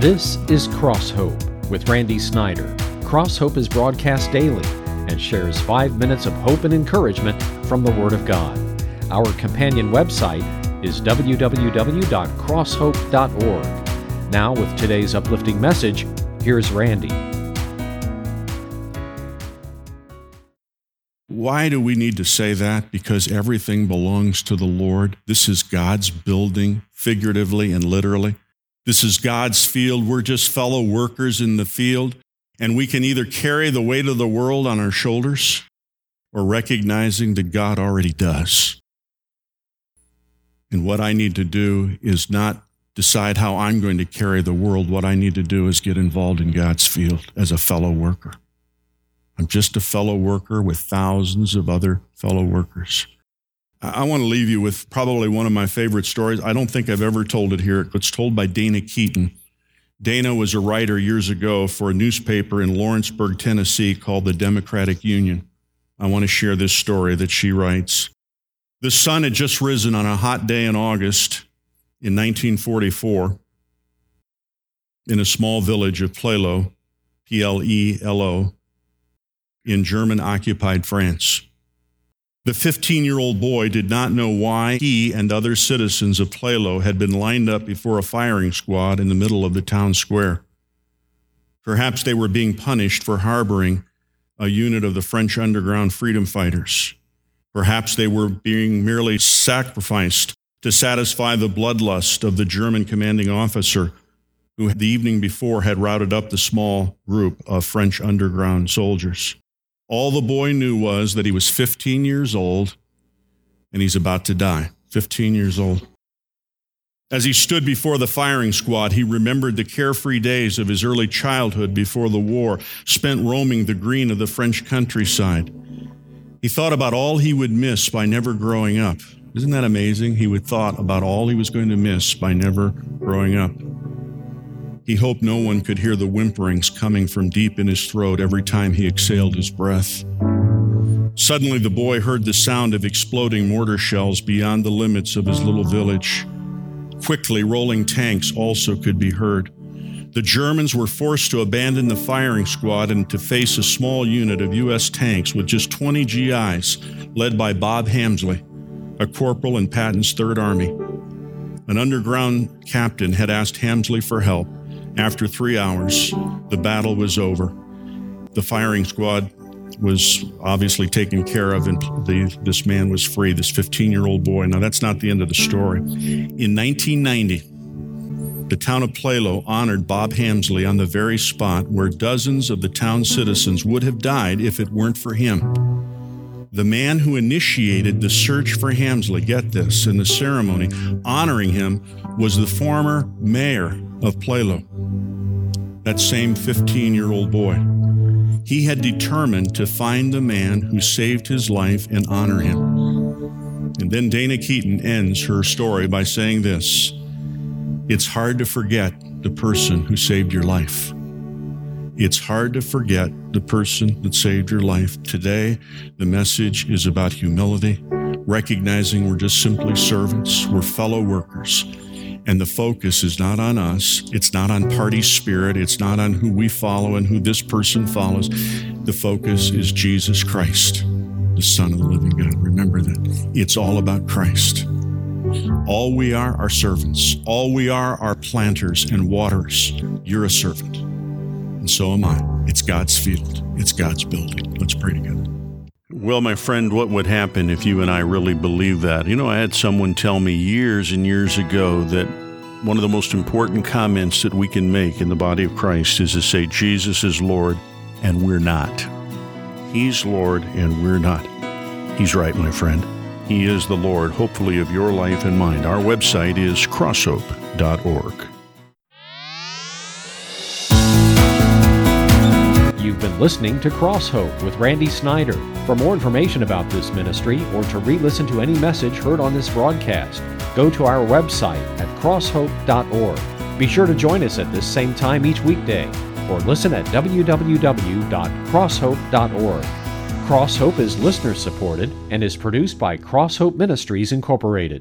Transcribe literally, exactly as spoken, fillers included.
This is Cross Hope with Randy Snyder. Cross Hope is broadcast daily and shares five minutes of hope and encouragement from the Word of God. Our companion website is w w w dot cross hope dot org. Now, with today's uplifting message, here's Randy. Why do we need to say that? Because everything belongs to the Lord. This is God's building, figuratively and literally. This is God's field. We're just fellow workers in the field, and we can either carry the weight of the world on our shoulders or recognizing that God already does. And what I need to do is not decide how I'm going to carry the world. What I need to do is get involved in God's field as a fellow worker. I'm just a fellow worker with thousands of other fellow workers. I want to leave you with probably one of my favorite stories. I don't think I've ever told it here. It's told by Dana Keaton. Dana was a writer years ago for a newspaper in Lawrenceburg, Tennessee called the Democratic Union. I want to share this story that she writes. The sun had just risen on a hot day in August in nineteen forty-four in a small village of Plelo, P L E L O, in German-occupied France. The fifteen-year-old boy did not know why he and other citizens of Plelo had been lined up before a firing squad in the middle of the town square. Perhaps they were being punished for harboring a unit of the French underground freedom fighters. Perhaps they were being merely sacrificed to satisfy the bloodlust of the German commanding officer who the evening before had routed up the small group of French underground soldiers. All the boy knew was that he was fifteen years old and he's about to die. fifteen years old. As he stood before the firing squad, he remembered the carefree days of his early childhood before the war, spent roaming the green of the French countryside. He thought about all he would miss by never growing up. Isn't that amazing? He would thought about all he was going to miss by never growing up. He hoped no one could hear the whimperings coming from deep in his throat every time he exhaled his breath. Suddenly, the boy heard the sound of exploding mortar shells beyond the limits of his little village. Quickly, rolling tanks also could be heard. The Germans were forced to abandon the firing squad and to face a small unit of U S tanks with just twenty G Is, led by Bob Hamsley, a corporal in Patton's Third Army. An underground captain had asked Hamsley for help. After three hours, the battle was over. The firing squad was obviously taken care of, and the, this man was free, this fifteen-year-old boy. Now, that's not the end of the story. In nineteen ninety, the town of Plelo honored Bob Hamsley on the very spot where dozens of the town citizens would have died if it weren't for him. The man who initiated the search for Hamsley, get this, in the ceremony honoring him was the former mayor of Plelo, that same fifteen-year-old boy. He had determined to find the man who saved his life and honor him. And then Dana Keaton ends her story by saying this: it's hard to forget the person who saved your life. It's hard to forget the person that saved your life. Today, the message is about humility, recognizing we're just simply servants, we're fellow workers. And the focus is not on us. It's not on party spirit. It's not on who we follow and who this person follows. The focus is Jesus Christ, the Son of the living God. Remember that. It's all about Christ. All we are are servants. All we are are planters and waterers. You're a servant. And so am I. It's God's field. It's God's building. Let's pray together. Well, my friend, what would happen if you and I really believe that? You know, I had someone tell me years and years ago that one of the most important comments that we can make in the body of Christ is to say, Jesus is Lord, and we're not. He's Lord, and we're not. He's right, my friend. He is the Lord, hopefully, of your life and mine. Our website is cross hope dot org. You've been listening to Cross Hope with Randy Snyder. For more information about this ministry or to re-listen to any message heard on this broadcast, go to our website at cross hope dot org. Be sure to join us at this same time each weekday or listen at w w w dot cross hope dot org. Cross Hope is listener-supported and is produced by Cross Hope Ministries, Incorporated.